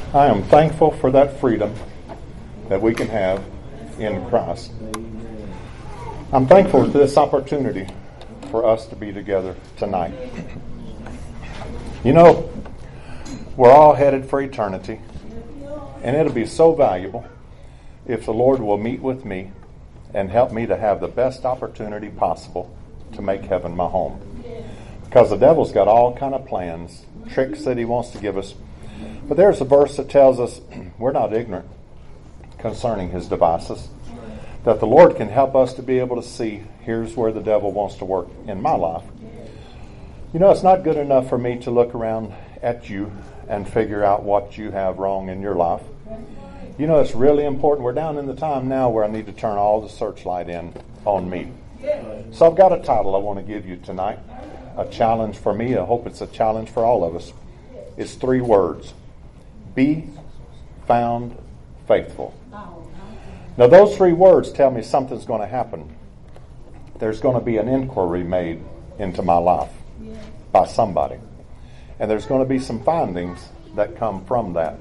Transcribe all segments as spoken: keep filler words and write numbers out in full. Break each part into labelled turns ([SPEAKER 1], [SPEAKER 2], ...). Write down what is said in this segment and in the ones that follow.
[SPEAKER 1] I am thankful for that freedom that we can have in Christ. I'm thankful for this opportunity for us to be together tonight. You know, we're all headed for eternity, and it'll be so valuable if the Lord will meet with me and help me to have the best opportunity possible to make heaven my home. Because the devil's got all kind of plans, tricks that he wants to give us. But there's a verse that tells us we're not ignorant concerning his devices, that the Lord can help us to be able to see, here's where the devil wants to work in my life. You know, it's not good enough for me to look around at you and figure out what you have wrong in your life. You know, it's really important. We're down in the time now where I need to turn all the searchlight in on me. So I've got a title I want to give you tonight, a challenge for me. I hope it's a challenge for all of us. It's three words. Be found faithful. Now those three words tell me something's going to happen. There's going to be an inquiry made into my life by somebody. And there's going to be some findings that come from that.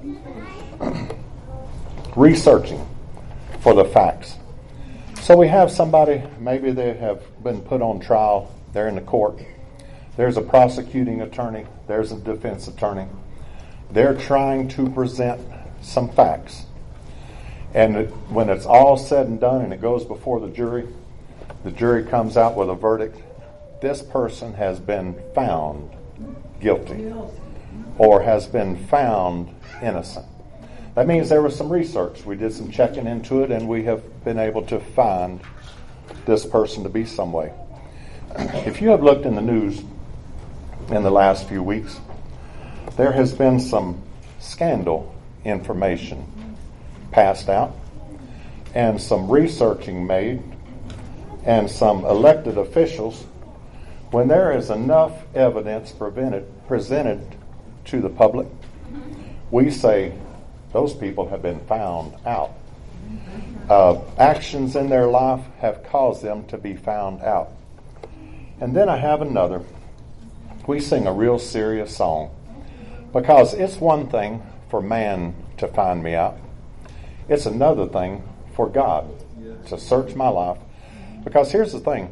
[SPEAKER 1] Researching for the facts. So we have somebody, maybe they have been put on trial. They're in the court. There's a prosecuting attorney. There's a defense attorney. They're trying to present some facts. And when it's all said and done and it goes before the jury, the jury comes out with a verdict. This person has been found guilty or has been found innocent. That means there was some research. We did some checking into it, and we have been able to find this person to be some way. If you have looked in the news in the last few weeks, there has been some scandal information passed out and some researching made and some elected officials. When there is enough evidence prevented, presented to the public, we say those people have been found out. Uh, actions in their life have caused them to be found out. And then I have another. We sing a real serious song. Because it's one thing for man to find me out. It's another thing for God to search my life. Because here's the thing.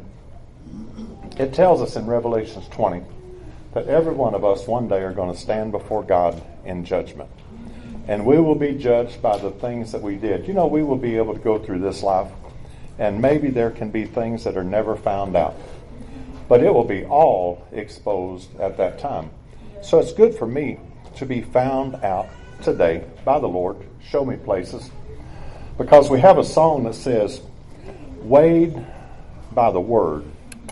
[SPEAKER 1] It tells us in Revelation twenty that every one of us one day are going to stand before God in judgment. And we will be judged by the things that we did. You know, we will be able to go through this life, and maybe there can be things that are never found out. But it will be all exposed at that time. So it's good for me to be found out today by the Lord. Show me places. Because we have a song that says, weighed by the word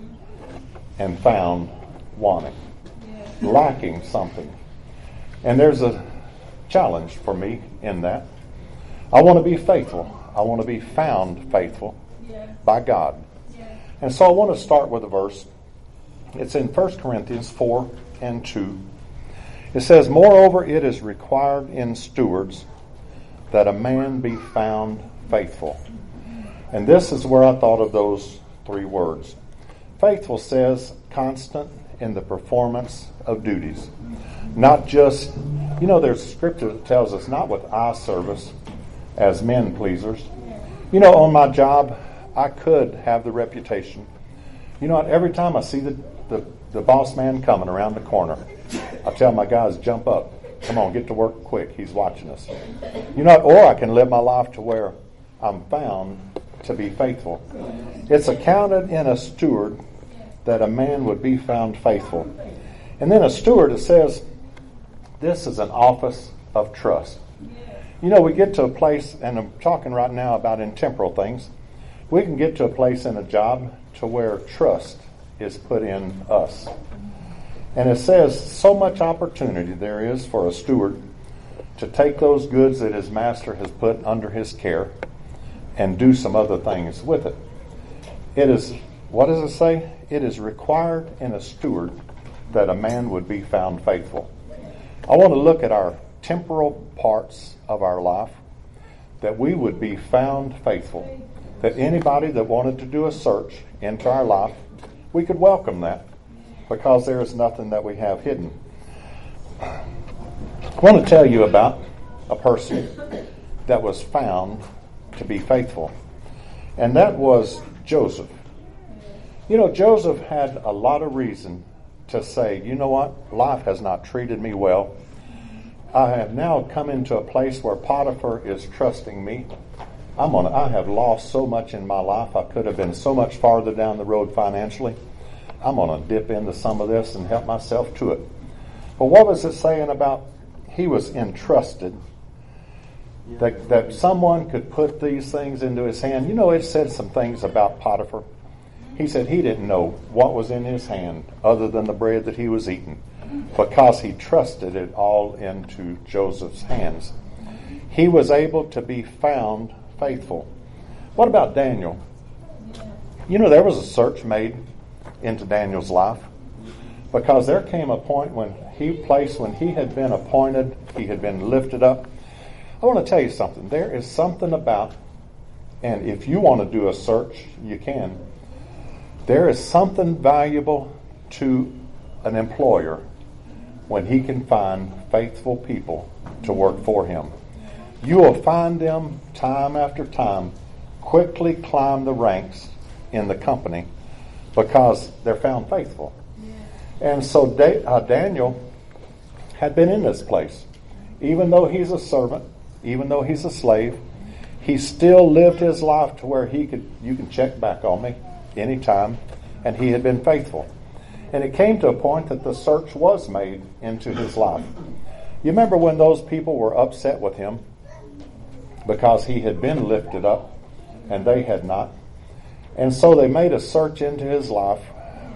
[SPEAKER 1] and found wanting, lacking something. And there's a challenge for me in that. I want to be faithful. I want to be found faithful by God. And so I want to start with a verse. It's in First Corinthians four and two. It says, moreover, it is required in stewards that a man be found faithful. And this is where I thought of those three words. Faithful says constant in the performance of duties. Not just, you know, there's scripture that tells us not with eye service as men pleasers. You know, on my job, I could have the reputation. You know what, every time I see the, the, the boss man coming around the corner, I tell my guys, jump up. Come on, get to work quick. He's watching us. You know, or I can live my life to where I'm found to be faithful. It's accounted in a steward that a man would be found faithful. And then a steward, it says, this is an office of trust. You know, we get to a place, and I'm talking right now about in temporal things, we can get to a place in a job to where trust is put in us. And it says so much opportunity there is for a steward to take those goods that his master has put under his care and do some other things with it. It is, what does it say? It is required in a steward that a man would be found faithful. I want to look at our temporal parts of our life, that we would be found faithful. That anybody that wanted to do a search into our life, we could welcome that. Because there is nothing that we have hidden. I want to tell you about a person that was found to be faithful. And that was Joseph. You know, Joseph had a lot of reason to say, you know what, life has not treated me well. I have now come into a place where Potiphar is trusting me. I'm on. I have lost so much in my life. I could have been so much farther down the road financially. I'm going to dip into some of this and help myself to it. But what was it saying about he was entrusted? That, that someone could put these things into his hand. You know, it said some things about Potiphar. He said he didn't know what was in his hand other than the bread that he was eating, because he trusted it all into Joseph's hands. He was able to be found faithful. What about Daniel? You know, there was a search made into Daniel's life, because there came a point when he placed, when he had been appointed, he had been lifted up. I want to tell you something. There is something about, and if you want to do a search, you can. There is something valuable to an employer when he can find faithful people to work for him. You will find them time after time quickly climb the ranks in the company because they're found faithful. Yeah. And so da- uh, Daniel had been in this place. Even though he's a servant, even though he's a slave, he still lived his life to where he could, you can check back on me anytime, and he had been faithful. And it came to a point that the search was made into his life. You remember when those people were upset with him because he had been lifted up and they had not? And so they made a search into his life.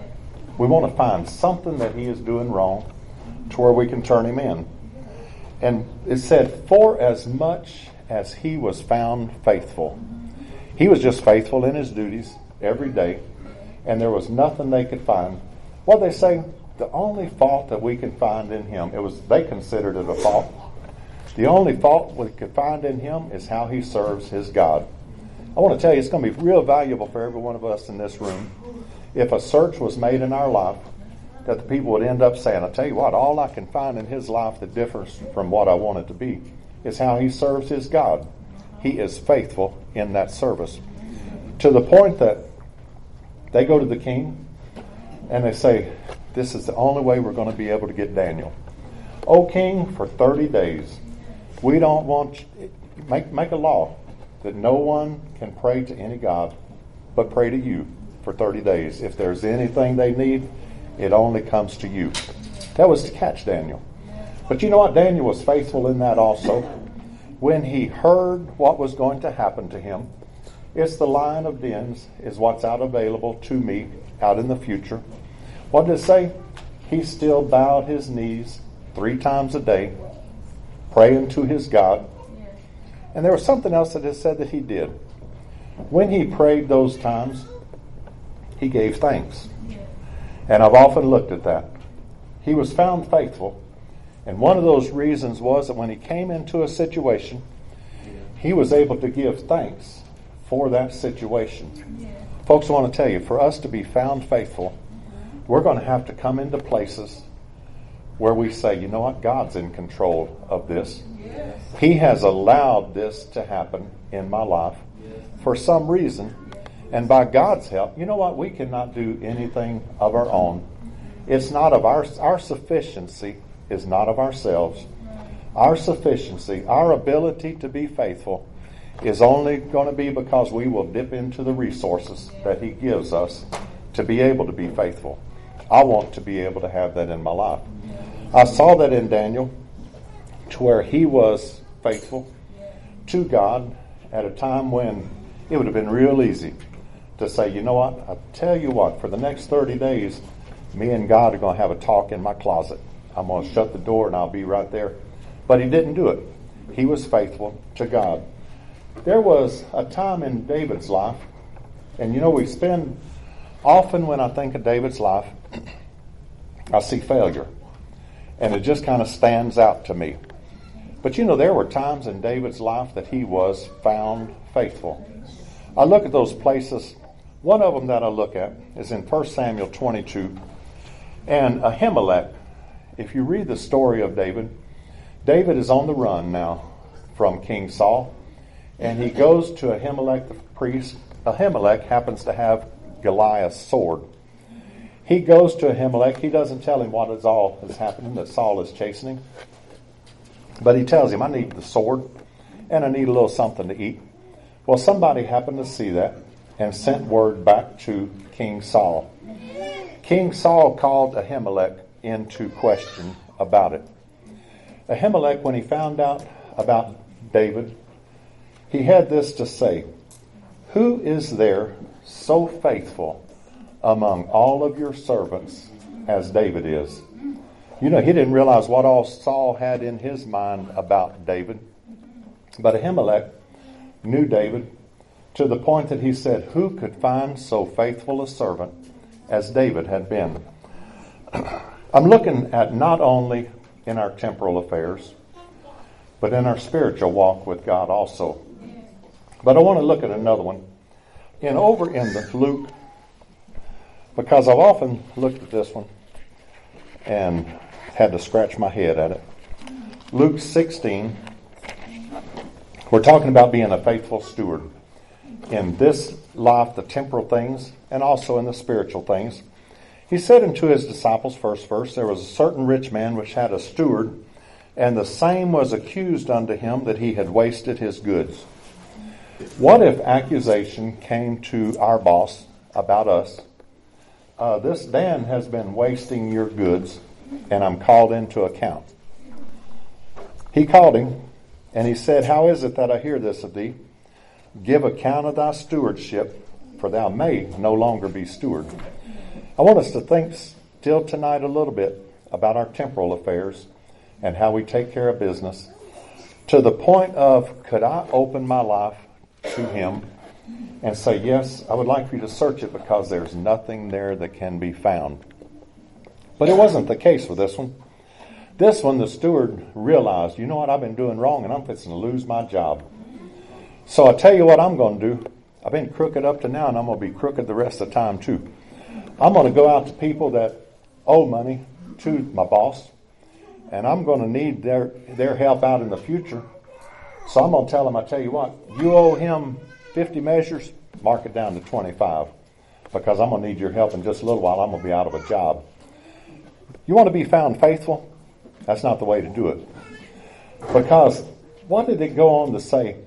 [SPEAKER 1] We want to find something that he is doing wrong to where we can turn him in. And it said, for as much as he was found faithful. He was just faithful in his duties every day, and there was nothing they could find. What they say, the only fault that we can find in him, it was they considered it a fault. The only fault we could find in him is how he serves his God. I want to tell you, it's going to be real valuable for every one of us in this room if a search was made in our life that the people would end up saying, I tell you what, all I can find in his life that differs from what I want it to be is how he serves his God. He is faithful in that service. To the point that they go to the king and they say, this is the only way we're going to be able to get Daniel. O king, for thirty days, we don't want, make, make a law that no one can pray to any God but pray to you for thirty days. If there's anything they need, it only comes to you. That was to catch Daniel. But you know what? Daniel was faithful in that also. When he heard what was going to happen to him, it's the lion of dens is what's out available to me out in the future. What did it say? He still bowed his knees three times a day, praying to his God. And there was something else that it said that he did. When he prayed those times, he gave thanks. And I've often looked at that. He was found faithful. And one of those reasons was that when he came into a situation, he was able to give thanks for that situation. Yeah. Folks, I want to tell you, for us to be found faithful, we're going to have to come into places where we say, you know what, God's in control of this. Yes. He has allowed this to happen in my life yes. for some reason. And by God's help, you know what, we cannot do anything of our own. It's not of our, our sufficiency is not of ourselves. Our sufficiency, our ability to be faithful is only going to be because we will dip into the resources that he gives us to be able to be faithful. I want to be able to have that in my life. I saw that in Daniel, to where he was faithful to God at a time when it would have been real easy to say, you know what, I tell you what, for the next thirty days, me and God are going to have a talk in my closet. I'm going to shut the door and I'll be right there. But he didn't do it. He was faithful to God. There was a time in David's life, and you know, we spend, often when I think of David's life, I see failure. And it just kind of stands out to me. But you know, there were times in David's life that he was found faithful. I look at those places. One of them that I look at is in First Samuel twenty-two. And Ahimelech, if you read the story of David, David is on the run now from King Saul, and he goes to Ahimelech the priest. Ahimelech happens to have Goliath's sword. He goes to Ahimelech. He doesn't tell him what is all is happening, that Saul is chasing him. But he tells him, I need the sword, and I need a little something to eat. Well, somebody happened to see that and sent word back to King Saul. King Saul called Ahimelech into question about it. Ahimelech, when he found out about David, he had this to say, who is there so faithful among all of your servants as David is? You know, he didn't realize what all Saul had in his mind about David. But Ahimelech knew David to the point that he said, who could find so faithful a servant as David had been? I'm looking at not only in our temporal affairs, but in our spiritual walk with God also. But I want to look at another one. And over in the Luke, because I've often looked at this one and had to scratch my head at it. Luke sixteen, we're talking about being a faithful steward in this life, the temporal things, and also in the spiritual things. He said unto his disciples, first verse, there was a certain rich man which had a steward, and the same was accused unto him that he had wasted his goods. What if accusation came to our boss about us? Uh, this Dan has been wasting your goods, and I'm called into account. He called him, and he said, how is it that I hear this of thee? Give account of thy stewardship, for thou may no longer be steward. I want us to think still tonight a little bit about our temporal affairs and how we take care of business, to the point of, could I open my life to him and say, yes, I would like for you to search it because there's nothing there that can be found. But it wasn't the case with this one. This one, the steward realized, you know what, I've been doing wrong and I'm fixing to lose my job. So I tell you what I'm going to do. I've been crooked up to now and I'm going to be crooked the rest of the time too. I'm going to go out to people that owe money to my boss, and I'm going to need their, their help out in the future. So I'm going to tell them, I tell you what, you owe him fifty measures, mark it down to twenty-five, because I'm going to need your help in just a little while. I'm going to be out of a job. You want to be found faithful? That's not the way to do it. Because what did it go on to say?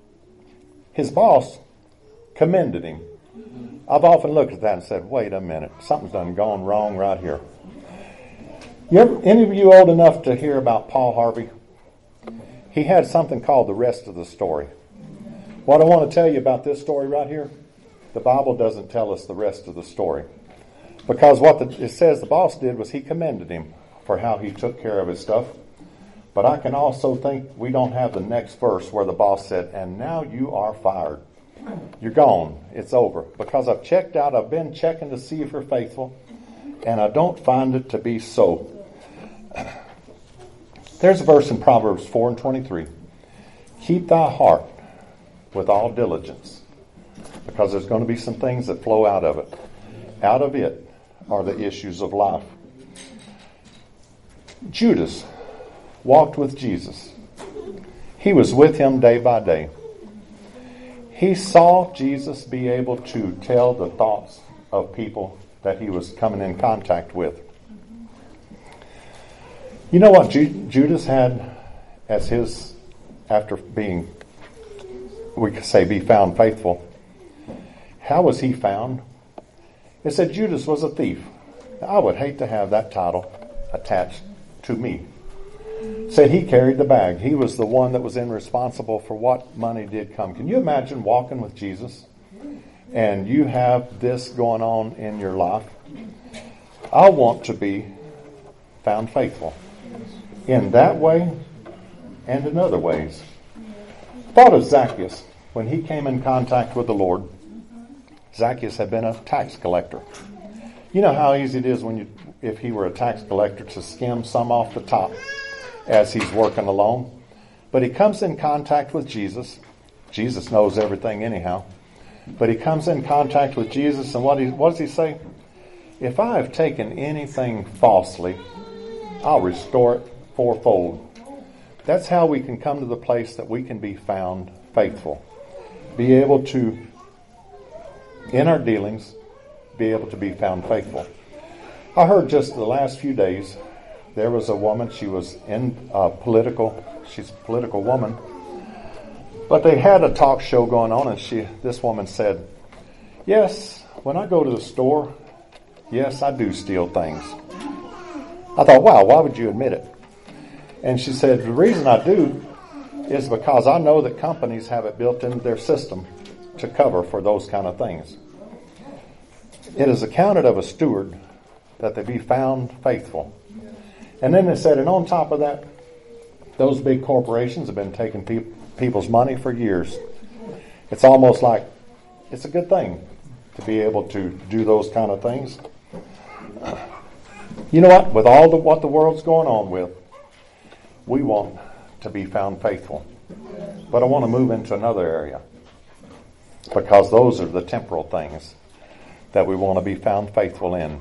[SPEAKER 1] His boss commended him. I've often looked at that and said, wait a minute, something's done gone wrong right here. You ever, any of you old enough to hear about Paul Harvey? He had something called the rest of the story. What I want to tell you about this story right here, the Bible doesn't tell us the rest of the story. Because what the, it says the boss did was he commended him for how he took care of his stuff. But I can also think we don't have the next verse where the boss said, and now you are fired. You're gone. It's over. Because I've checked out, I've been checking to see if you're faithful, and I don't find it to be so. There's a verse in Proverbs four and twenty-three. Keep thy heart with all diligence, because there's going to be some things that flow out of it. Out of it are the issues of life. Judas walked with Jesus. He was with him day by day. He saw Jesus be able to tell the thoughts of people that he was coming in contact with. You know what Ju- Judas had as his, after being, we could say, be found faithful. How was he found? It said Judas was a thief. Now, I would hate to have that title attached to me. Said he carried the bag. He was the one that was in responsible for what money did come. Can you imagine walking with Jesus and you have this going on in your life? I want to be found faithful in that way and in other ways. Thought of Zacchaeus when he came in contact with the Lord. Zacchaeus had been a tax collector. You know how easy it is when you, if he were a tax collector, to skim some off the top as he's working along. But he comes in contact with Jesus. Jesus knows everything anyhow. But he comes in contact with Jesus, and what, he, what does he say? If I have taken anything falsely, I'll restore it fourfold. That's how we can come to the place that we can be found faithful. Be able to, in our dealings, be able to be found faithful. I heard just the last few days, there was a woman, she was in uh, political, she's a political woman, but they had a talk show going on, and she, this woman said, yes, when I go to the store, yes, I do steal things. I thought, wow, why would you admit it? And she said, the reason I do is because I know that companies have it built into their system to cover for those kind of things. It is accounted of a steward that they be found faithful. And then they said, and on top of that, those big corporations have been taking pe- people's money for years. It's almost like it's a good thing to be able to do those kind of things. You know what? With all the what the world's going on with, we want to be found faithful. But I want to move into another area, because those are the temporal things that we want to be found faithful in.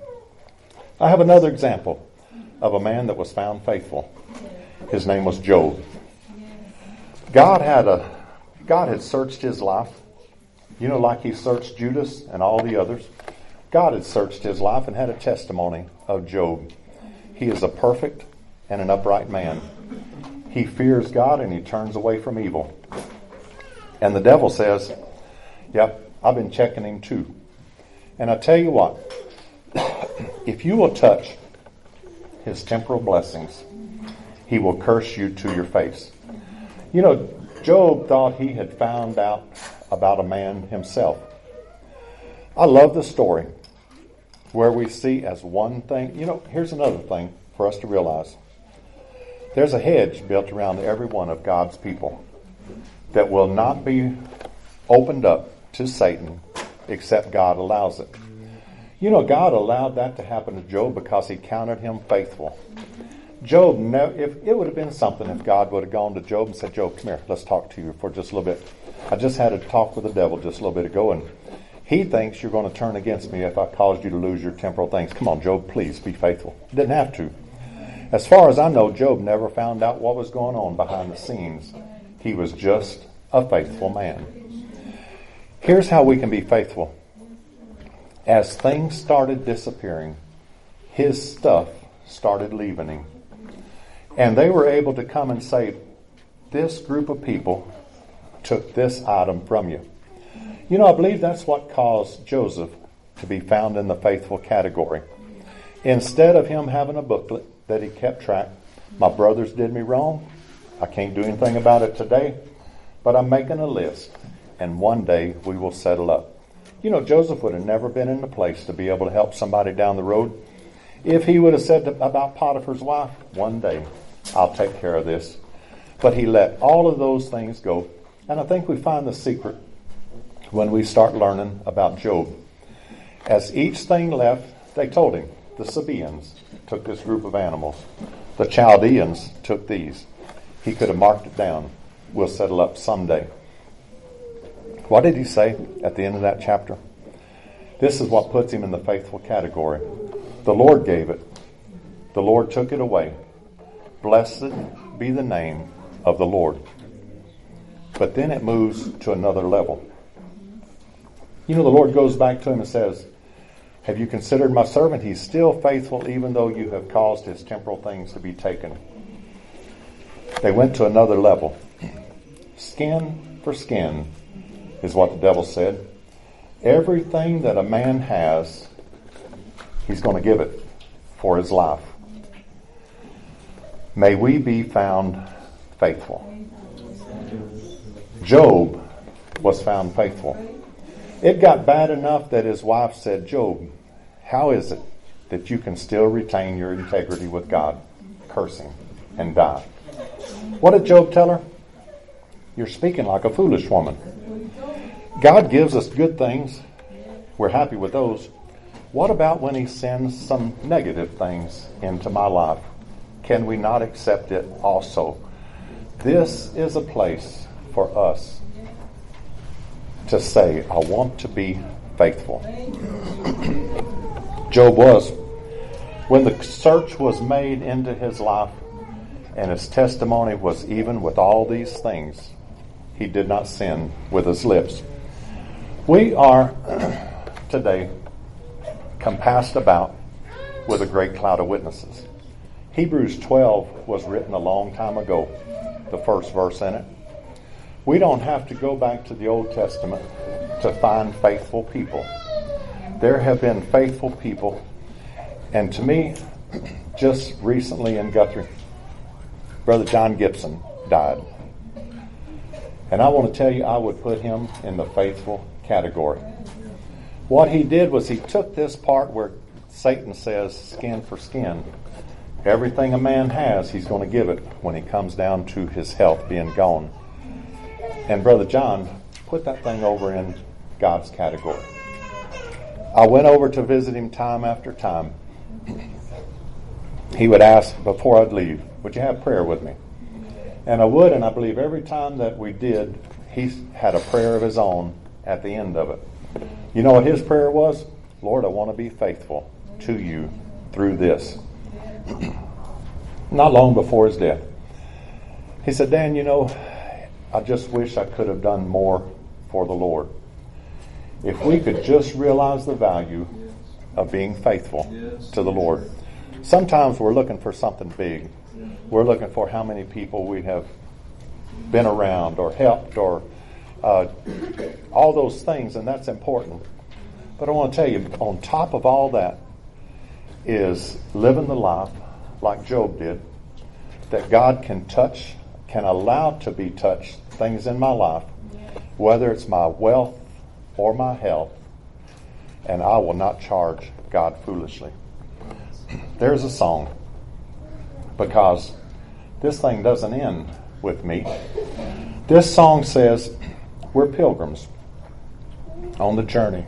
[SPEAKER 1] I have another example of a man that was found faithful. His name was Job. God had a God had searched his life. You know, like he searched Judas and all the others. God had searched his life and had a testimony of Job. He is a perfect and an upright man. He fears God and he turns away from evil. And the devil says, yep, I've been checking him too. And I tell you what, if you will touch his temporal blessings, he will curse you to your face. You know, Job thought he had found out about a man himself. I love the story where we see as one thing. You know, here's another thing for us to realize. There's a hedge built around every one of God's people that will not be opened up to Satan except God allows it. You know, God allowed that to happen to Job because he counted him faithful. Job, never, if it would have been something if God would have gone to Job and said, Job, come here, let's talk to you for just a little bit. I just had a talk with the devil just a little bit ago, and he thinks you're going to turn against me if I caused you to lose your temporal things. Come on, Job, please be faithful. Didn't have to. As far as I know, Job never found out what was going on behind the scenes. He was just a faithful man. Here's how we can be faithful. As things started disappearing, his stuff started leaving him. And they were able to come and say, this group of people took this item from you. You know, I believe that's what caused Joseph to be found in the faithful category. Instead of him having a booklet that he kept track, my brothers did me wrong, I can't do anything about it today, but I'm making a list, and one day we will settle up. You know, Joseph would have never been in the place to be able to help somebody down the road if he would have said about Potiphar's wife, one day I'll take care of this. But he let all of those things go. And I think we find the secret when we start learning about Job. As each thing left, they told him, the Sabaeans took this group of animals. The Chaldeans took these. He could have marked it down. We'll settle up someday. What did he say at the end of that chapter? This is what puts him in the faithful category. The Lord gave it. The Lord took it away. Blessed be the name of the Lord. But then it moves to another level. You know, the Lord goes back to him and says, have you considered my servant? He's still faithful even though you have caused his temporal things to be taken. They went to another level. Skin for skin is what the devil said. Everything that a man has, he's going to give it for his life. May we be found faithful. Job was found faithful. It got bad enough that his wife said, Job, how is it that you can still retain your integrity with God? Curse him and die. What did Job tell her? You're speaking like a foolish woman. God gives us good things. We're happy with those. What about when he sends some negative things into my life? Can we not accept it also? This is a place for us to say, I want to be faithful. Job was. When the search was made into his life, And his testimony was, even with all these things, he did not sin with his lips. We are today compassed about with a great cloud of witnesses. Hebrews twelve was written a long time ago, the first verse in it. We don't have to go back to the Old Testament to find faithful people. There have been faithful people. And to me, just recently in Guthrie, Brother John Gibson died. And I want to tell you, I would put him in the faithful category. What he did was he took this part where Satan says skin for skin. Everything a man has, he's going to give it when he comes down to his health being gone. And Brother John put that thing over in God's category. I went over to visit him time after time. He would ask before I'd leave, would you have prayer with me? And I would, and I believe every time that we did, he had a prayer of his own at the end of it. You know what his prayer was? Lord, I want to be faithful to you through this. Not long before his death, he said, Dan, you know, I just wish I could have done more for the Lord. If we could just realize the value of being faithful to the Lord. Sometimes we're looking for something big. We're looking for how many people we have been around or helped or uh, all those things, and that's important. But I want to tell you, on top of all that is living the life like Job did, that God can touch, can allow to be touched, things in my life, whether it's my wealth or my health, and I will not charge God foolishly. There's a song, because this thing doesn't end with me. This song says, we're pilgrims on the journey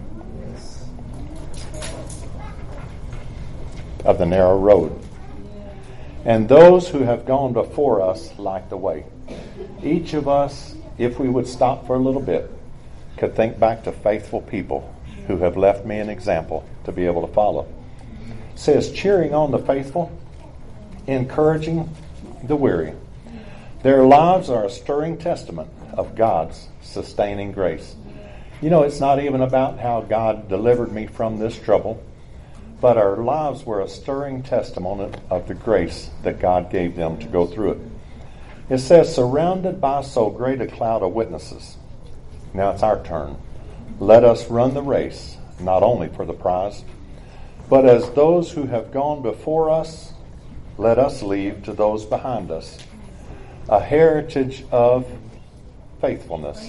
[SPEAKER 1] of the narrow road. And those who have gone before us light the way. Each of us, if we would stop for a little bit, could think back to faithful people who have left me an example to be able to follow. It says, cheering on the faithful, encouraging the weary. Their lives are a stirring testament of God's sustaining grace. You know, it's not even about how God delivered me from this trouble, but our lives were a stirring testimony of the grace that God gave them to go through it. It says, surrounded by so great a cloud of witnesses. Now it's our turn. Let us run the race, not only for the prize, but as those who have gone before us, let us leave to those behind us a heritage of faithfulness.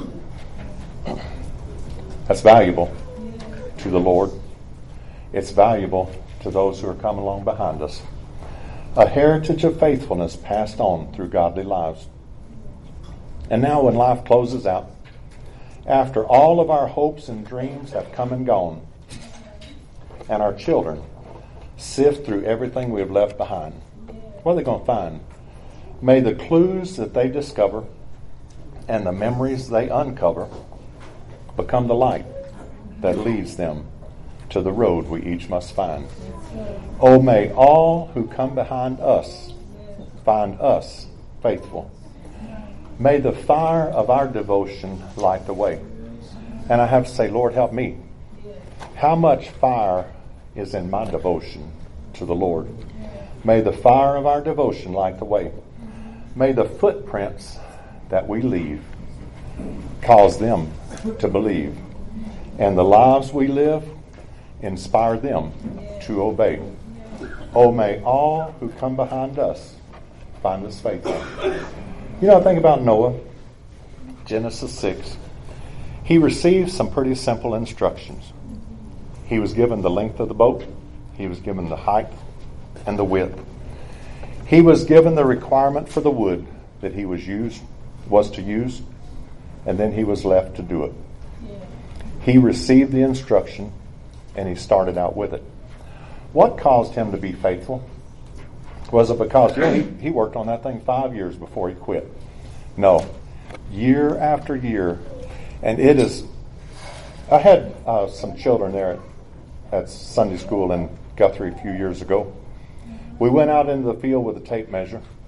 [SPEAKER 1] That's valuable to the Lord. It's valuable to those who are coming along behind us. A heritage of faithfulness passed on through godly lives. And now when life closes out, after all of our hopes and dreams have come and gone, and our children sift through everything we have left behind, what are they going to find? May the clues that they discover and the memories they uncover become the light that leads them to the road we each must find. Oh, may all who come behind us find us faithful. May the fire of our devotion light the way. And I have to say, Lord, help me. How much fire is in my devotion to the Lord? May the fire of our devotion light the way. May the footprints that we leave cause them to believe. And the lives we live inspire them to obey. Oh, may all who come behind us find us faithful. You know, think about Noah, Genesis six. He received some pretty simple instructions. He was given the length of the boat. He was given the height and the width. He was given the requirement for the wood that he was used was to use, and then he was left to do it. He received the instruction, and he started out with it. What caused him to be faithful? Was it because, you know, he, he worked on that thing five years before he quit? No. Year after year. And it is, I had uh, some children there at, at Sunday school in Guthrie a few years ago. We went out into the field with a tape measure,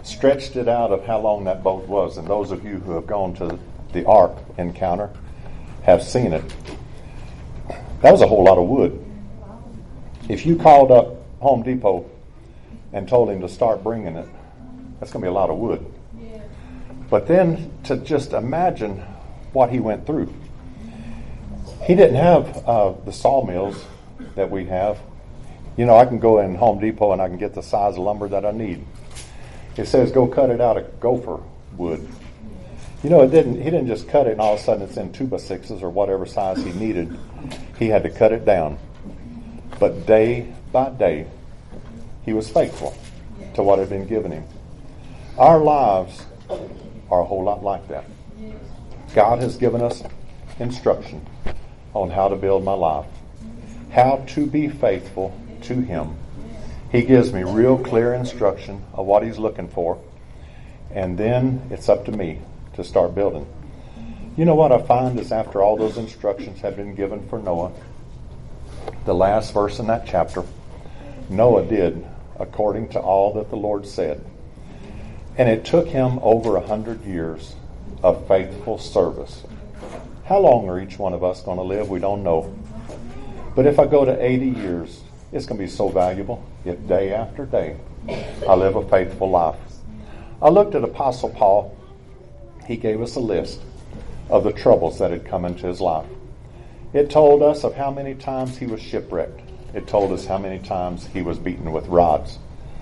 [SPEAKER 1] stretched it out of how long that boat was. And those of you who have gone to the Ark encounter have seen it. That was a whole lot of wood. If you called up Home Depot and told him to start bringing it, that's going to be a lot of wood. But then to just imagine what he went through. He didn't have uh, the sawmills that we have. You know, I can go in Home Depot and I can get the size of lumber that I need. It says go cut it out of gopher wood. You know, it didn't. He didn't just cut it and all of a sudden it's in two by sixes or whatever size he needed. He had to cut it down. But day by day, he was faithful to what had been given him. Our lives are a whole lot like that. God has given us instruction on how to build my life, how to be faithful to Him. He gives me real clear instruction of what He's looking for, and then it's up to me to start building. You know what I find is after all those instructions have been given for Noah, the last verse in that chapter, Noah did according to all that the Lord said. And it took him over a hundred years of faithful service. How long are each one of us going to live? We don't know. But if I go to eighty years, it's going to be so valuable if day after day I live a faithful life. I looked at Apostle Paul. He gave us a list of the troubles that had come into his life. It told us of how many times he was shipwrecked. It told us how many times he was beaten with rods.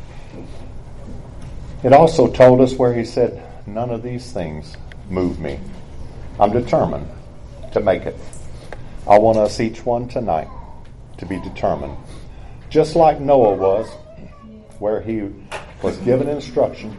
[SPEAKER 1] It also told us where he said, none of these things move me. I'm determined to make it. I want us each one tonight to be determined. Just like Noah was, where he was given instruction.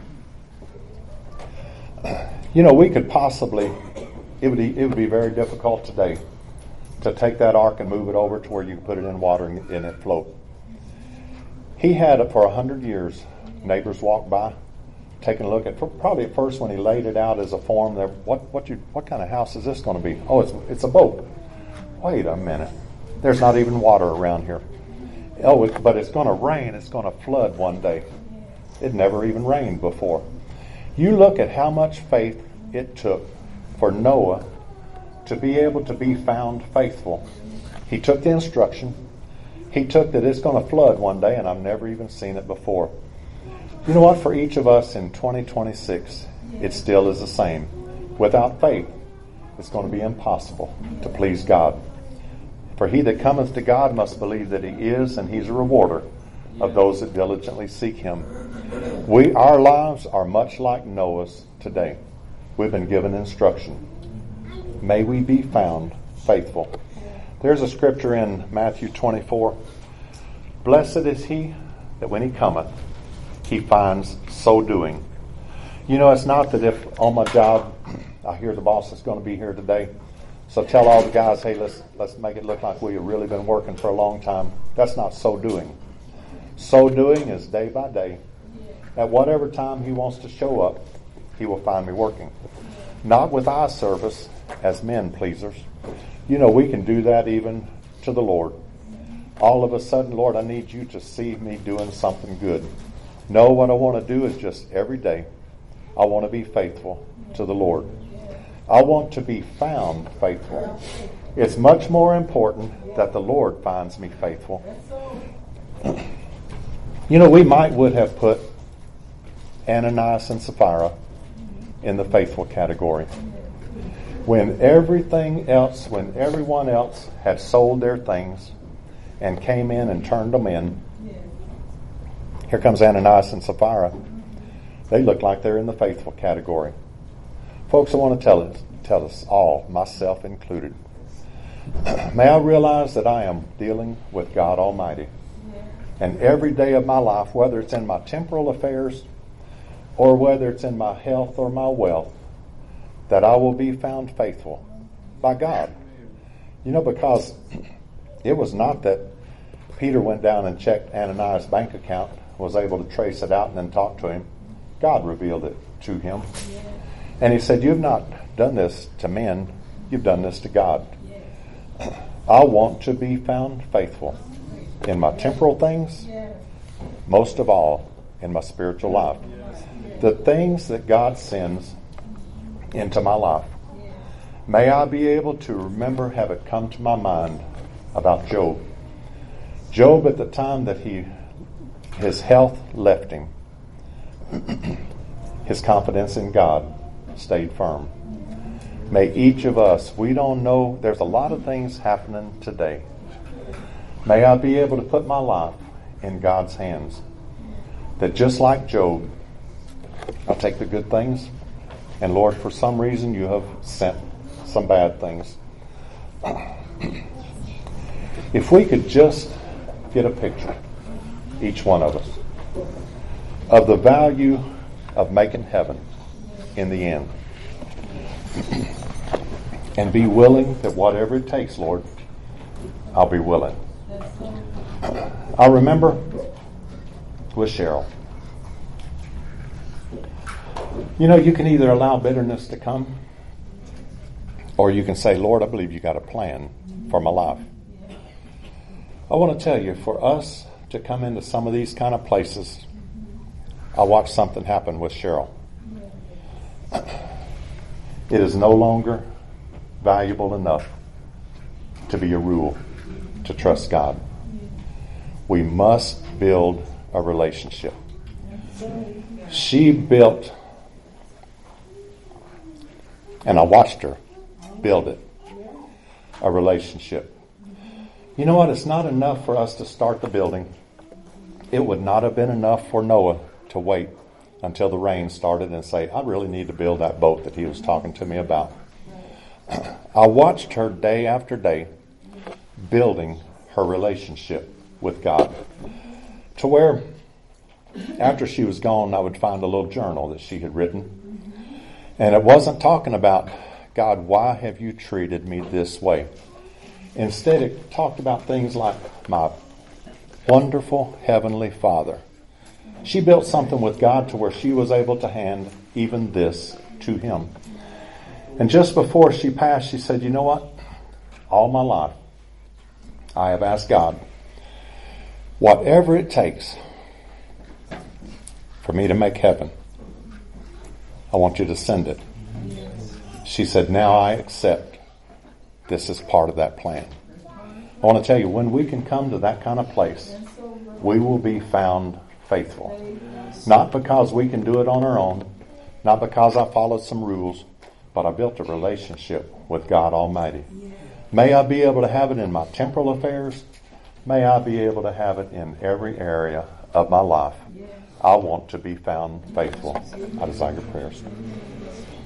[SPEAKER 1] You know, we could possibly, it would, it would be very difficult today to take that ark and move it over to where you can put it in water and, and it float. He had it for a hundred years. Neighbors walked by, taking a look at, probably at first when he laid it out as a form, there, what what you what kind of house is this going to be? Oh, it's it's a boat. Wait a minute. There's not even water around here. Oh, it, but it's going to rain. It's going to flood one day. It never even rained before. You look at how much faith it took for Noah to be able to be found faithful. He took the instruction. He took that it's going to flood one day, and I've never even seen it before. You know what? For each of us in twenty twenty-six, it still is the same. Without faith, it's going to be impossible to please God. For he that cometh to God must believe that He is, and He's a rewarder of those that diligently seek Him. We, our lives are much like Noah's today. We've been given instruction. May we be found faithful. There's a scripture in Matthew twenty-four. Blessed is he that when he cometh, he finds so doing. You know, it's not that if on my job I hear the boss is going to be here today, so tell all the guys, hey, let's let's make it look like we've really been working for a long time. That's not so doing. So doing is day by day. At whatever time he wants to show up, he will find me working. Not with eye service as men pleasers. You know, we can do that even to the Lord. All of a sudden, Lord, I need you to see me doing something good. No, what I want to do is just every day, I want to be faithful to the Lord. I want to be found faithful. It's much more important that the Lord finds me faithful. You know, we might would have put Ananias and Sapphira in the faithful category. When everything else, when everyone else had sold their things and came in and turned them in, here comes Ananias and Sapphira. They look like they're in the faithful category. Folks, I want to tell us, tell us all, myself included, may I realize that I am dealing with God Almighty. And every day of my life, whether it's in my temporal affairs or whether it's in my health or my wealth, that I will be found faithful by God. You know, because it was not that Peter went down and checked Ananias' bank account, was able to trace it out and then talk to him. God revealed it to him. And he said, you've not done this to men, you've done this to God. I want to be found faithful in my temporal things, most of all in my spiritual life. the things that God sends into my life, may I be able to remember, have it come to my mind about Job. Job, at the time that he, his health left him, his confidence in God stayed firm. May each of us, we don't know, there's a lot of things happening today. May I be able to put my life in God's hands. That just like Job, I'll take the good things, and Lord, for some reason you have sent some bad things. If we could just get a picture, each one of us, of the value of making heaven in the end. And be willing that whatever it takes, Lord, I'll be willing. I remember with Cheryl. You know, you can either allow bitterness to come, or you can say, Lord, I believe you got a plan for my life. I want to tell you, for us to come into some of these kind of places, I watched something happen with Cheryl. It is no longer valuable enough to be a rule to trust God. We must build a relationship. She built, and I watched her build it, a relationship. You know what? It's not enough for us to start the building. It would not have been enough for Noah to wait until the rain started and say, I really need to build that boat that he was talking to me about. I watched her day after day building her relationship with God, to where after she was gone, I would find a little journal that she had written, and it wasn't talking about, God, why have you treated me this way? Instead, it talked about things like, my wonderful Heavenly Father. She built something with God to where she was able to hand even this to Him. And just before she passed, she said, you know what? All my life, I have asked God, whatever it takes for me to make heaven, I want you to send it. She said, now I accept this is part of that plan. I want to tell you, when we can come to that kind of place, we will be found faithful. Not because we can do it on our own, not because I followed some rules, but I built a relationship with God Almighty. May I be able to have it in my temporal affairs. May I be able to have it in every area of my life. I want to be found faithful. I desire your prayers.